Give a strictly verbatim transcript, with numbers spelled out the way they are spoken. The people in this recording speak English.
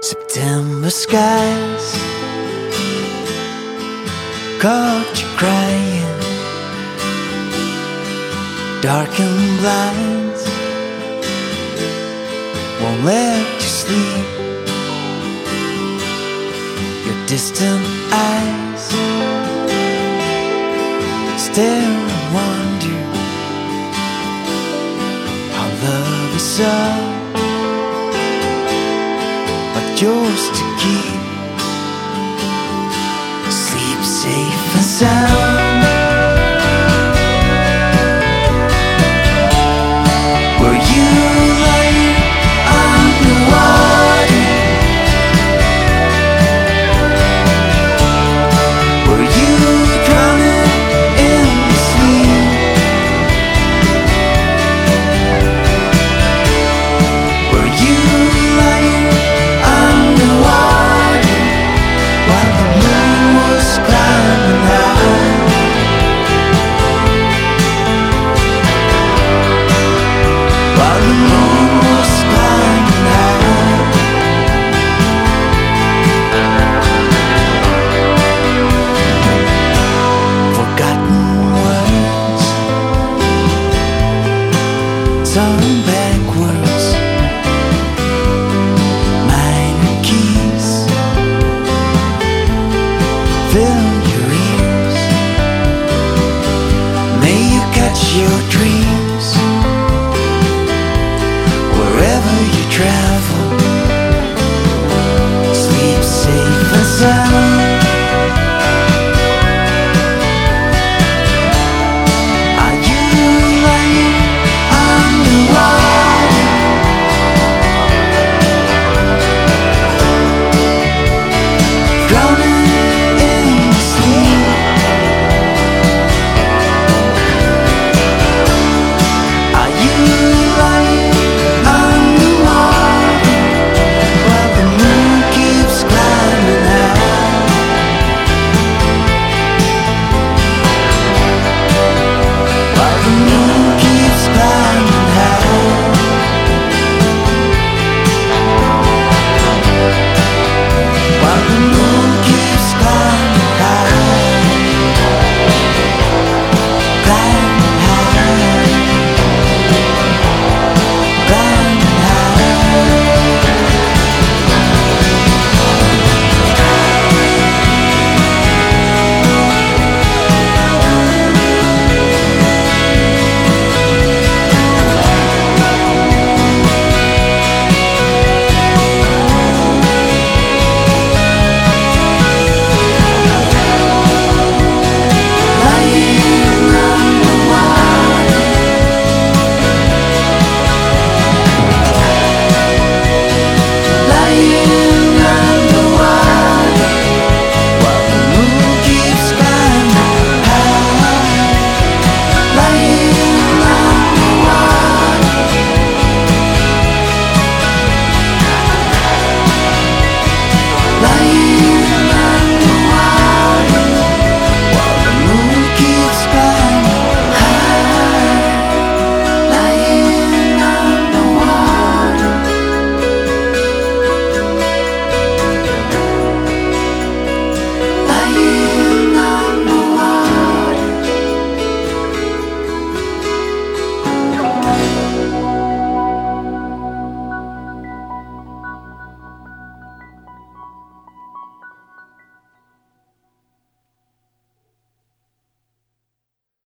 September skies caught you crying, darkened blinds won't let you sleep. Your distant eyes stare and wonder how love is all but yours to keep. Sleep safe and sound. Were you lying underwater? Were you drowning in the sleep? Were you lying underwater while the moon was climbing high? While the moon was climbing high. Forgotten words sung backwards, minor keys fill your ears. May you catch your dreams wherever you travel.